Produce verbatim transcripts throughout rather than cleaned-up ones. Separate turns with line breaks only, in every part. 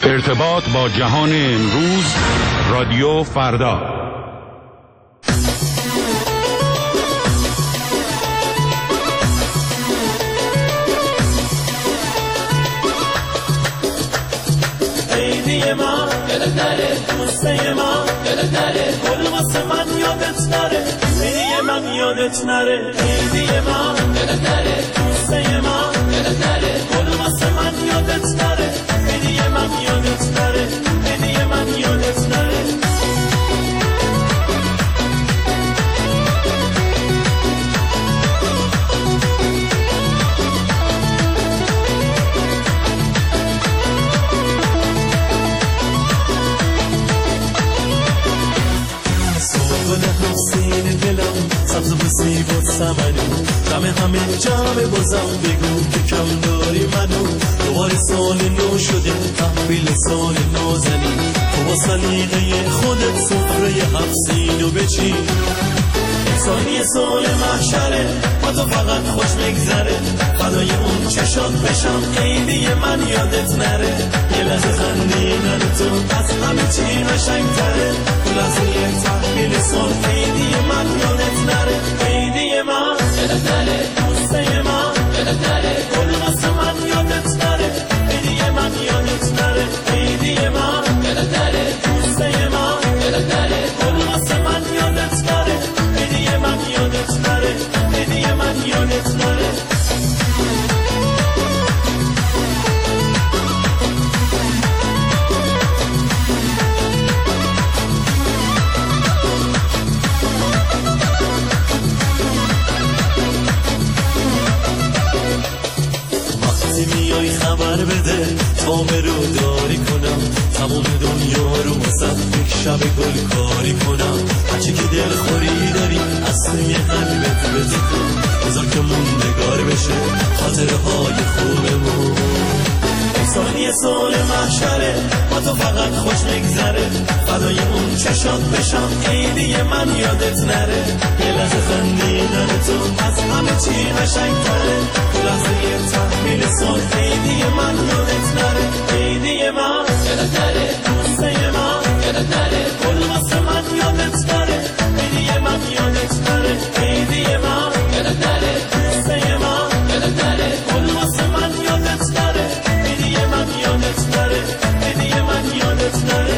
ارتباط با جهان امروز، رادیو فردا.
عیدی ما یادت نره، دوسته ما یادت نره، گل واسه من یادت نره، عیدی من یادت نره، عیدی ما یادت نره، دوسته ما یادت نره، گل واسه من یادت نره، عیدی من یادت نره، عیدی من یادت نره. سبز و سیب و سمنو دم همه جمع بازم بگو که کم داری منو. دوباره سال نو شده تحویل سال نازنی، تو با سلیقه خودت سفره هفسین و بچین. ثانیه سال محشره با تو فقط خوش بگذره، فدای اون چشات بشم عیدی من یادت نره. یه لحظه خندیدن تو از همه چی قشنگ‌تره، تو لحظه تحویل سال عیدی من یادت نره، عیدی من یادت نره، دوسته من یادت نره، گل واسه من یادت نره، عیدی من یادت نره، عیدی من یادت نره، دوسته من یادت نره، گل واسه من یادت نره، عیدی من یادت نره، عیدی من یادت نره. میای خبر بده تا برو داری کنم، تمام دنیا رو واسه یک شب گل کاری کنم. هرچی که دل خوری داری اصلی قلبت بده کن، بذار که موندگار بشه خاطره های خوبمون. ثانیه سال محشره با تو فقط خوش بگذره، فدای اون چشات بشم عیدی من یادت نره. یه لحظه خندیدن تو از همه چی قشنگ‌تره، تو لحظه تحویل سال عیدی من یادت نره، عیدی من یادت نره، دوسته من یادت نره، گل واسه من یادت نره، عیدی من یادت نره، عیدی من یادت نره، دوسته من یادت نره، گل واسه من یادت نره، عیدی من یادت نره، عیدی من یادت نره.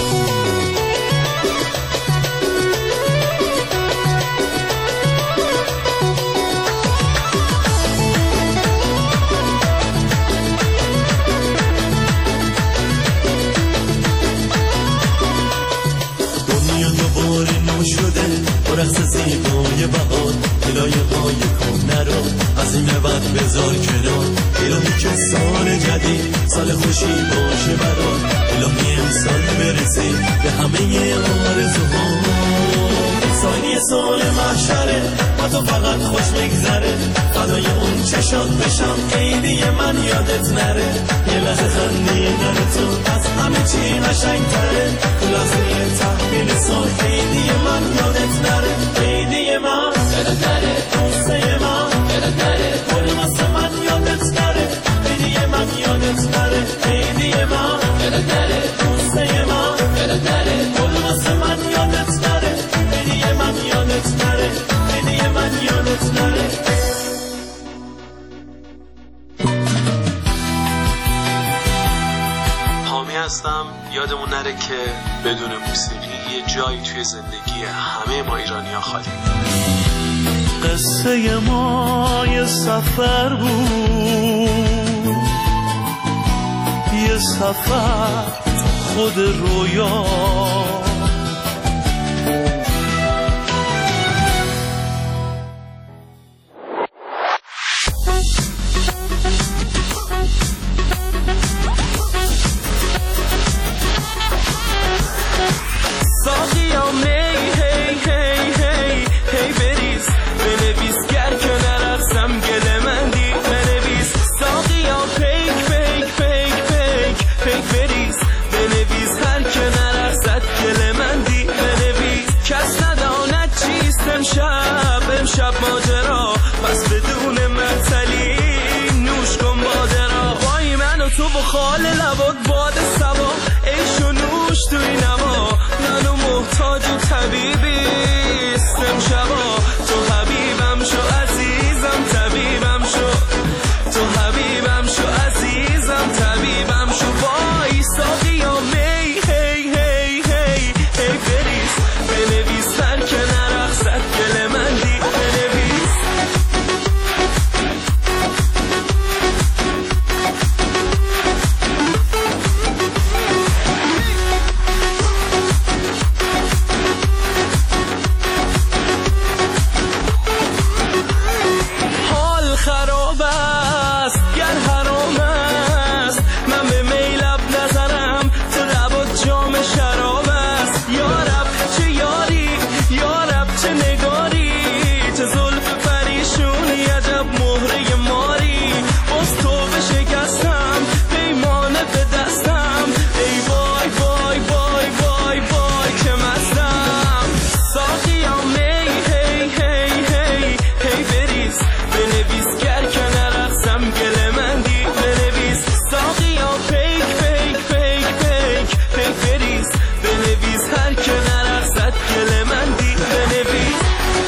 شده با رقص زیبای بهار، هلایه های کهنه رو از این بعد بذار کنار. الهی که سال جدید سال خوشی باشه برات، الهی امسال برسی به همه آرزوها. ثانیه سال محشره با تو فقط خوش بگذره، فدای اون چشات بشم عیدی من یادت نره. یه لحظه خندیدن تو از همه چی قشنگ‌تره، تو لحظه تحویل سال عیدی من یادت نره، عیدی من یادت نره، دوسته من یادت نره، گل واسه من یادت نره، عیدی من یادت نره، عیدی من یادت نره، دوسته من یادت نره، گل واسه من یادت نره، عیدی من یادت نره، عیدی من یادت نره. حامی هستم. یادمون نره که بدون موسیقی یه جایی توی زندگی همه ما ایرانی‌ها خالی. قصه ما یه سفر بود، یه سفر خود رویا،
گل لبات باد سوا عیش و نوش توی نما منو محتاج و طبیبیست امشبا تو حبیبم شو عزیزم طبیبم شو تو حبیبم شو عزیزم طبیبم شو وای ساقیا می هی هی هی هی بریز بنویس سر که نرقصد گل من دی بنویس حال خراب است گر حرام است من به میلب نظرم تو لبات جام شراب است یارب چه یاری یارب چه نگاری چه زلف پریشونی عجب مهره ماری باز تو به شکستم پیمانه به دستم ای وای وای وای وای وای که مستم ساقیا می هی هی هی هی بریز بنویس گر که نرقصم گل من دی بنویس ساقیا پیک پیک پیک پیک پیک بریز بنویس هر که نرقصد گل من دی بنویس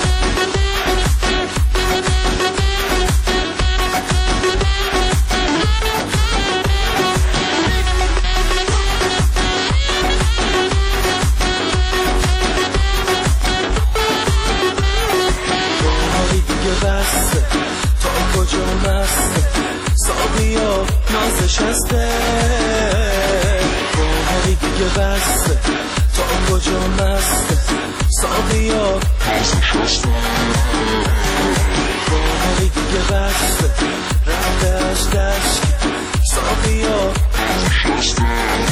وای دیگه بس تا کجا مست ساقیا نازش هسته وای دیگه بس تا کجا مست ساقیا نازش هسته وای دیگه بس رفته از دشت ساقیا نازش هسته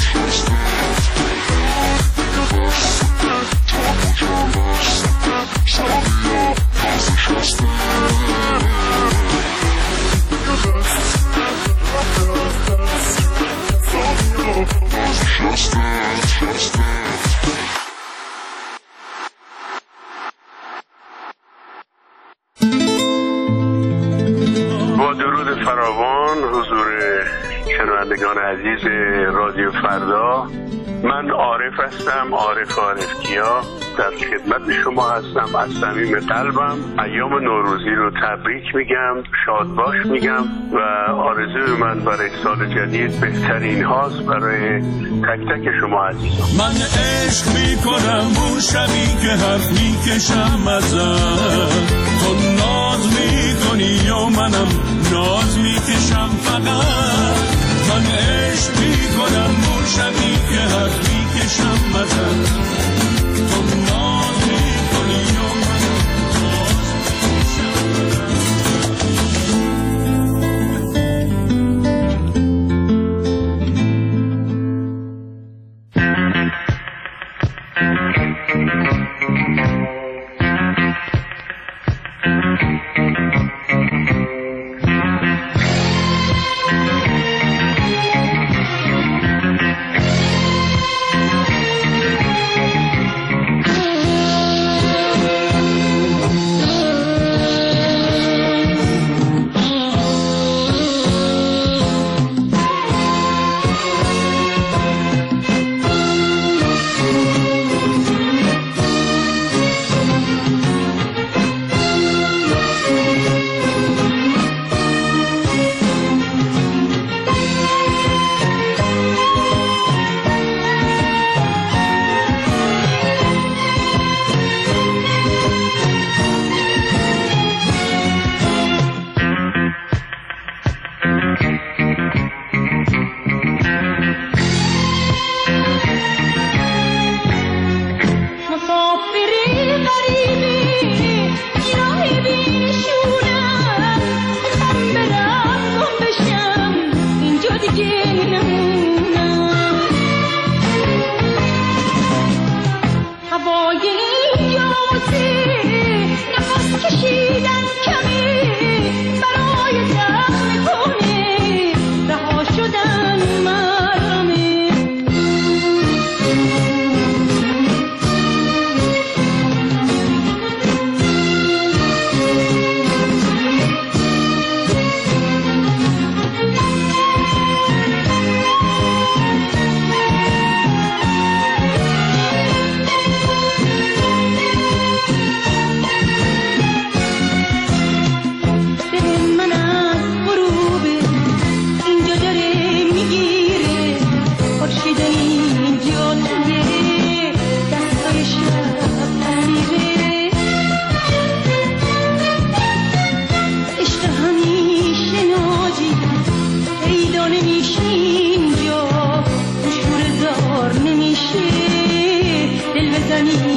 با درود فراوان حضور شنوندگان عزیز رادیو فردا، من عارف هستم، عارف عارفکیا در خدمت شما هستم. از صمیم قلبم ایام نوروزی رو تبریک میگم، شاد باش میگم و آرزوی من برای سال جدید بهترین هاست برای تک تک شما عزیزان.
من عشق میکنم اون شبی که حرف میکشم ازم، تو ناز میکنی یا منم ناز میکشم فقط. من عشق میکنم اون شبی که حرف میکشم ازم، تو ناز میکنی یا منم ناز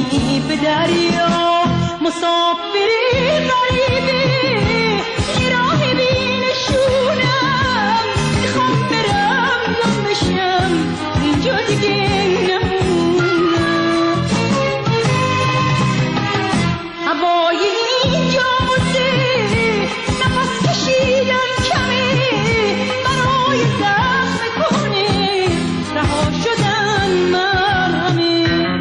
کنی به دریا مسافری غریبی یه راه بینشونم میخوام برم گم بشم اینجا دیگه نمونم هوای اینجا بوده نفس کشیدن کمه برای زخم کنه رها شدن مرهمه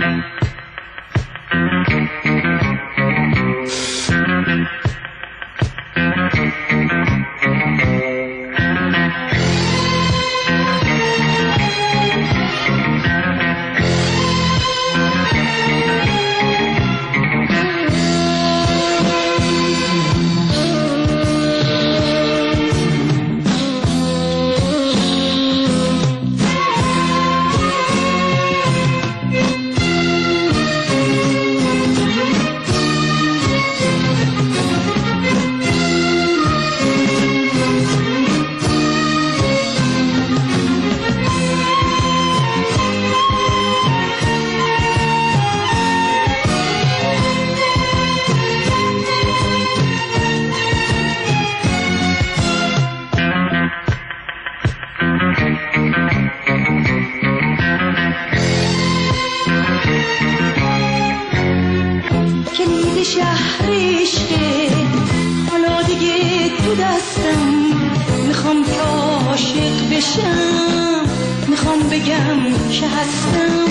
کلید شهرشه حالا دیگه تو دستم میخوام که عاشق بشم میخوام بگم که هستم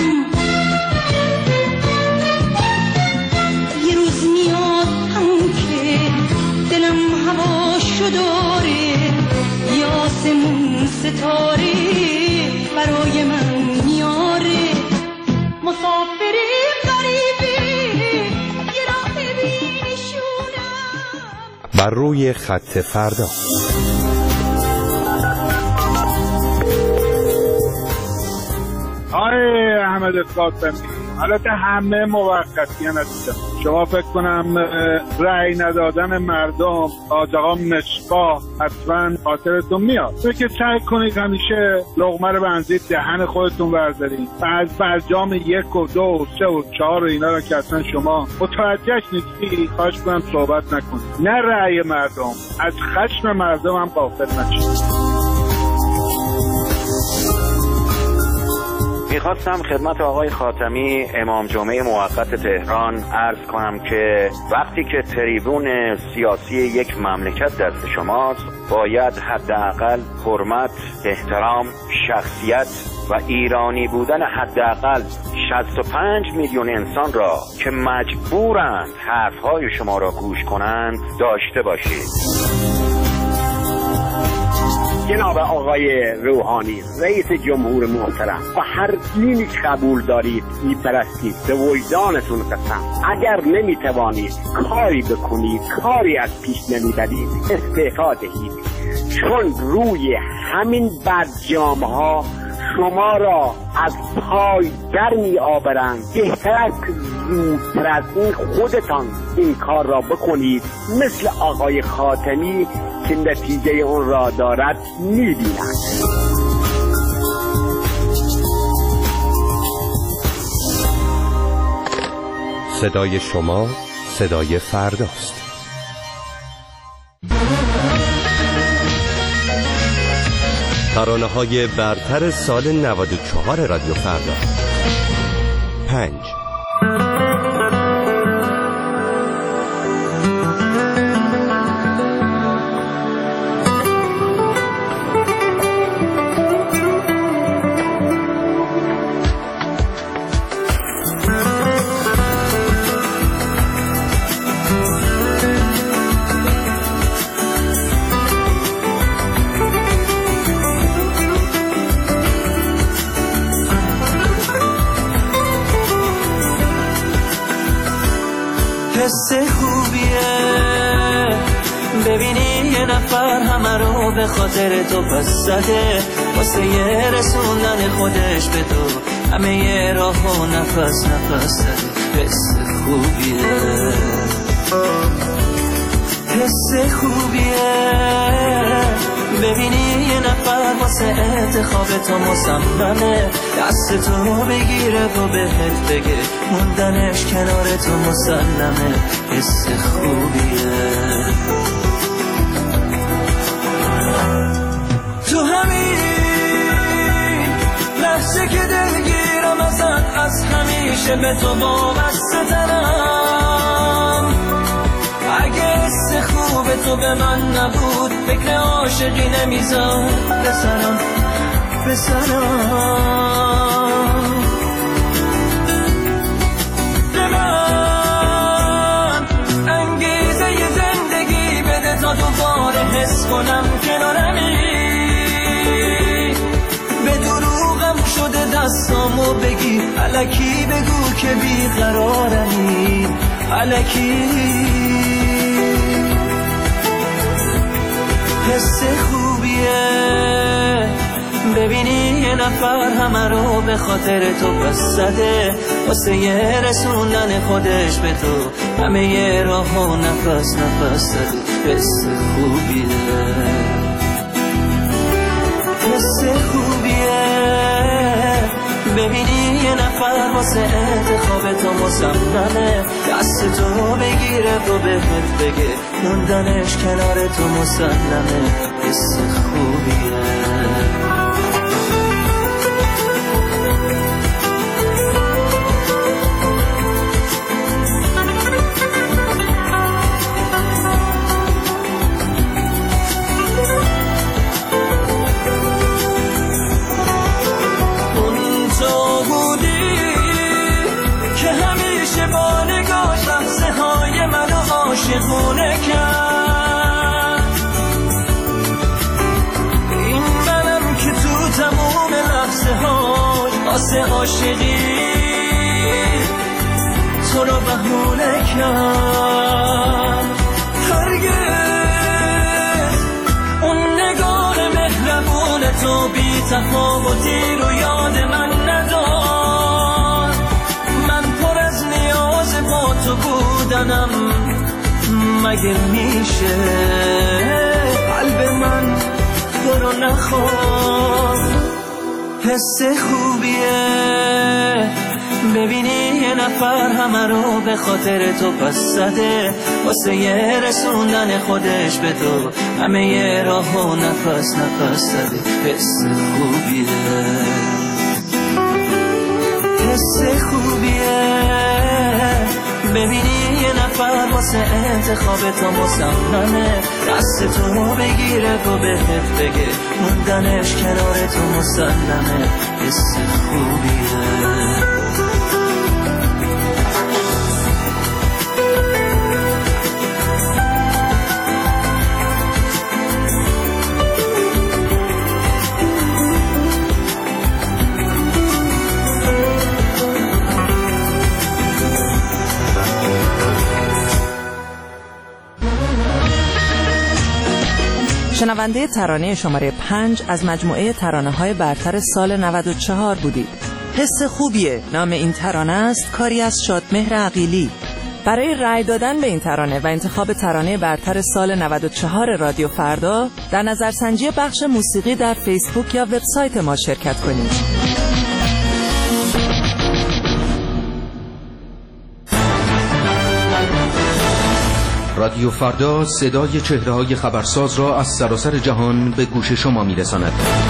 یه روز میاد همون که دلم هواشو داره یه آسمون ستاره برای من میاره مسافری
بر روی خط فردا.
آره احمد خاتمی، حالت همه موقتی هستم. شما فکر کنم رأی ندادن مردم آقا مصباح حتما خاطرتون میاد. فکر سعی کنید همیشه لقمه رو بنزید دهن خودتون بردارید و از برجام یک و دو و سه و چهار و اینا رو که اصلا شما متوجهش نیستی خواهش کنم صحبت نکنید. نه رأی مردم، از خشم مردم هم غافل نشید.
میخواستم خدمت آقای خاتمی امام جمعه موقت تهران عرض کنم که وقتی که تریبون سیاسی یک مملکت دست شماست باید حداقل حرمت، احترام، شخصیت و ایرانی بودن حداقل شصت و پنج میلیون انسان را که مجبورند حرفهای شما را گوش کنند داشته باشید.
جناب آقای روحانی رئیس جمهور محترم، و هر دینی قبول دارید میپرستید به وجدانتون قسم، اگر نمیتوانید کاری بکنید، کاری از پیش نمیبرید، استعفا دهید، چون روی همین برجام ها شما را از پای در می آورند. بهتر است زودتر از این خودتان این کار را بکنید، مثل آقای خاتمی که نتیجه اون را دارد می بینند.
صدای شما صدای فرداست. ترانه‌های برتر سال نود و چهار رادیو فردا. پنج
حس خوبیه ببینی یه نفر همه رو به خاطر تو پس زده، واسه یه رسوندن خودش به تو همه یه راه و نفس نفس زده. حس خوبیه حس خوبیه ببینی یه نفر واسه انتخاب تو مصممه، دست تو بگیره و بهت بگه موندنش کنار تو مسلمه. حس خوبیه تو همین لحظه که دلگیرم ازت، از همیشه به تو وابسته ترم. اگه حس خوب تو به من نبود فکر عاشقی نمیذار بسرم بسرم. به من انگیزه ی زندگی بده تا دوباره حس کنم کنارمی. به دروغم شده دستامو بگی، الکی بگو که بیقرارمی، الکی. حس خوبیه ببینی یه نفر همه رو به خاطر تو بس زده، واسه یه رسوندن خودش به تو همه یه راه و نفس نفس زده. حس خوبیه حس خوبیه ببینی یه نفر واسه انتخاب تو مصممه، دست تو بگیره و بهت بگه موندنش کنار تو مسلمه. حس خوبیه عاشقونه کرد. این منم که تو تموم لحظه هاش واسه عاشقی تو رو بهونه کرد. هرگز اون نگاه مهربون تو بی تفاوتی رو یاد من ندار. من پر از نیاز با تو بودنم، مگه میشه قلب من تو رو نخواد. حس خوبیه ببینی یه نفر همه رو به خاطر تو پس زده، واسه یه رسوندن خودش به تو همه یه راه و نفس نفس زده. حس خوبیه حس خوبیه ببینی یه نفر واسه انتخاب تو مصممه، دست تو بگیره و بهت بگه موندنش کنار تو مسلمه. حس خوبیه
شنونده ترانه شماره پنج از مجموعه ترانه‌های برتر سال نود و چهار بودید. حس خوبیه نام این ترانه است، کاری از شادمهر عقیلی. برای رأی دادن به این ترانه و انتخاب ترانه برتر سال نود و چهار رادیو فردا در نظرسنجی بخش موسیقی در فیسبوک یا وبسایت ما شرکت کنید.
رادیو فردا صدای چهره‌های خبرساز را از سراسر جهان به گوش شما می‌رساند.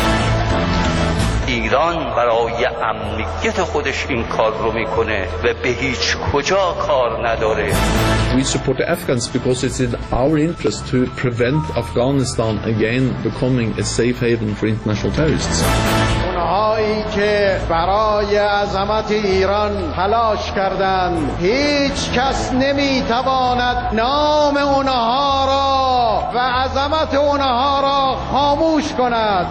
ایران برای امنیت خودش این کار رو میکنه و به هیچ کجا کار نداره.
We support the Afghans because it's in our interest to prevent Afghanistan again becoming a safe haven for international terrorists.
اونهایی که برای عظمت ایران تلاش کردند، هیچ کس نمیتواند نام اونها را و عظمت اونها را خاموش کند.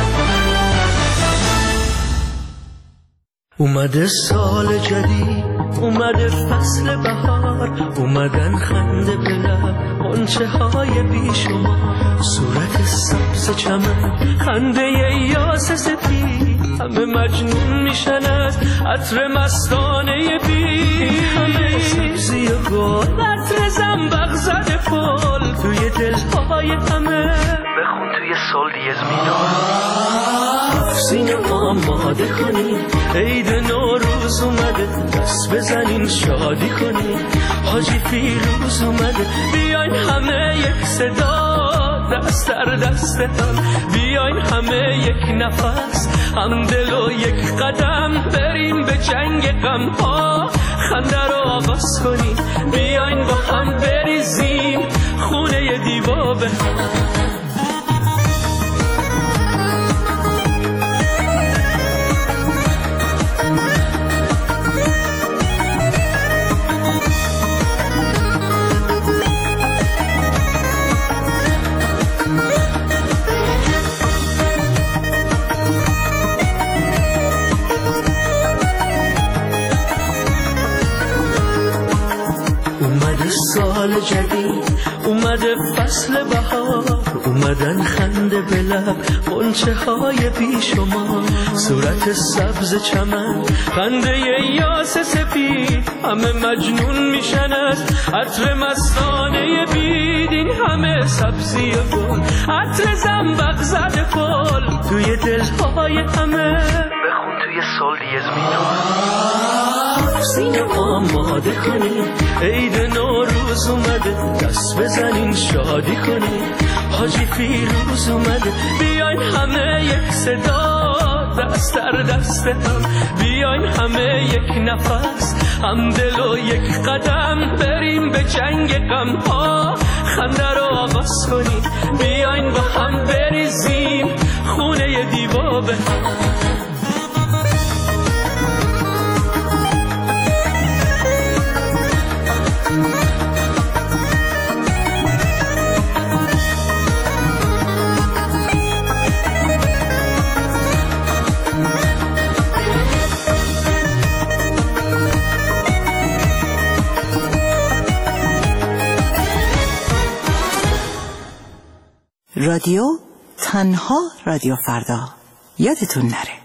اومده سال جدید، اومده فصل بهار، اومدن خنده به لب، غنچه های بیشمار، صورت سبز چمن، خنده یاس سفید، همه مجنون میشن از عطر مستانه بی، همه سبزی و گل، عطر زنبق زده پل توی دلهای همه. بخون توی سول دیز مینور. سینه آماده کنین عید نوروز اومده، دست بزنین شادی کنین حاجی فیروز اومده. بیاین همه یک صدا دست در دست هم، بیاین همه یک نفس هم دل و یک قدم، بریم به جنگ غم ها خنده رو آغاز کنیم. بیاین با هم بریزیم خونه دیوا به سال جدید اومده، فصل بهار اومدن، خنده به لب غنچه های بیشمار، صورت سبز چمن خنده یاس سفید، همه مجنون میشن از عطر مستانه بید. این همه سبزی گل عطر زنبق زده پل توی دلهای همه، بخون توی سول دیز مینور. سینه آماده کنین عید نوروز اومده، دست بزنین شادی کنین حاجی فیروز اومده. بیاین همه یک صدا دست در دست هم، بیاین همه یک نفس هم دل و یک قدم، بریم به جنگ غم ها خنده رو آغاز کنین. بیاین با هم بریزیم خونه دیوا به هم.
رادیو تنها رادیو فردا، یادتون نره.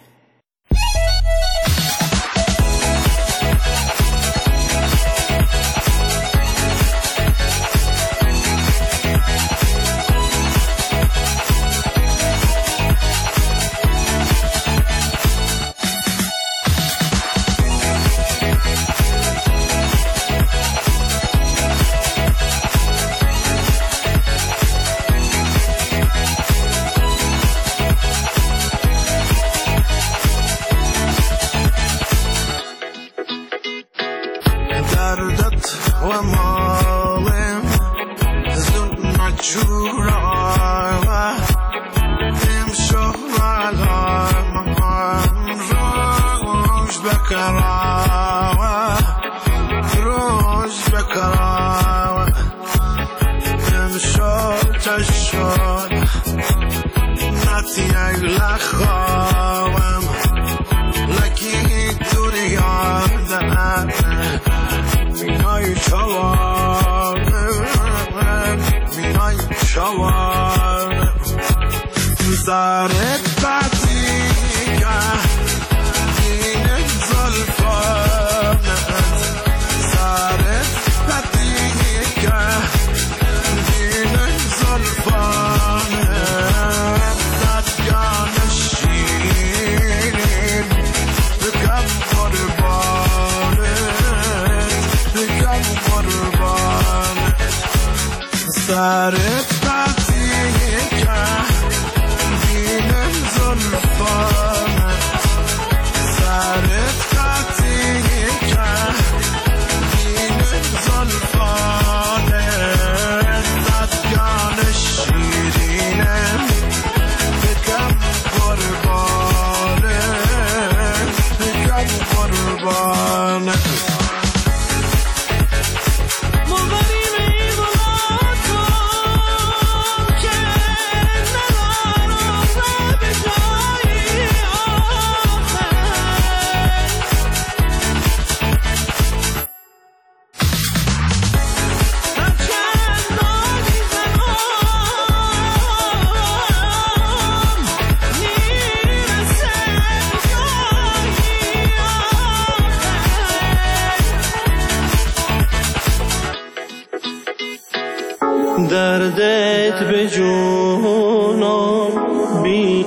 دردت به جون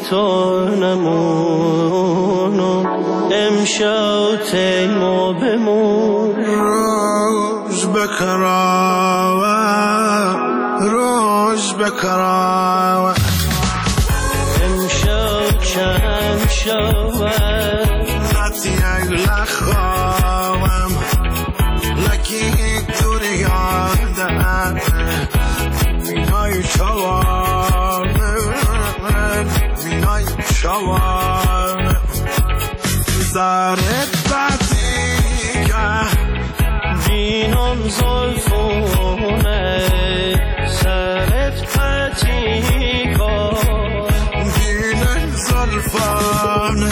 تو نمونم امشب تیما بمون
روش بکراوه روش بکراوه
امشب کم شود
حتی اگ لخوام لکی دوری یادم بینای شوار بینای شوار زارت باتیگه
بینم زلفونه سرت پتیگه
بینم زلفونه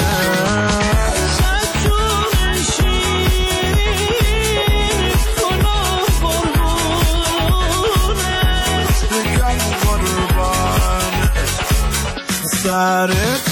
سرت